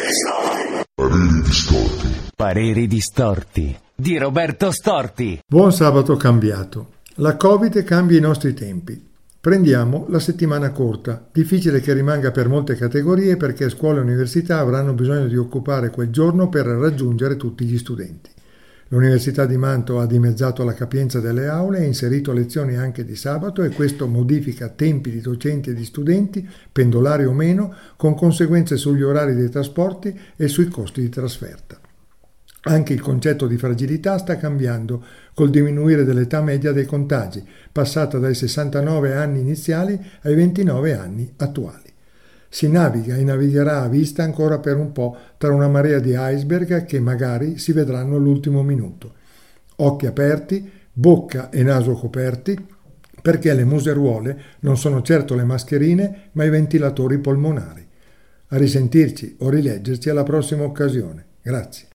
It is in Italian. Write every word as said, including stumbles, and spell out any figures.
Pareri distorti. Pareri distorti di Roberto Storti. Buon sabato cambiato. La Covid cambia i nostri tempi. Prendiamo la settimana corta. Difficile che rimanga per molte categorie perché scuole e università avranno bisogno di occupare quel giorno per raggiungere tutti gli studenti. L'Università di Mantova ha dimezzato la capienza delle aule e inserito lezioni anche di sabato e questo modifica tempi di docenti e di studenti, pendolari o meno, con conseguenze sugli orari dei trasporti e sui costi di trasferta. Anche il concetto di fragilità sta cambiando col diminuire dell'età media dei contagi, passata dai sessantanove anni iniziali ai ventinove anni attuali. Si naviga e navigherà a vista ancora per un po' tra una marea di iceberg che magari si vedranno all'ultimo minuto. Occhi aperti, bocca e naso coperti, perché le museruole non sono certo le mascherine, ma i ventilatori polmonari. A risentirci o rileggerci alla prossima occasione. Grazie.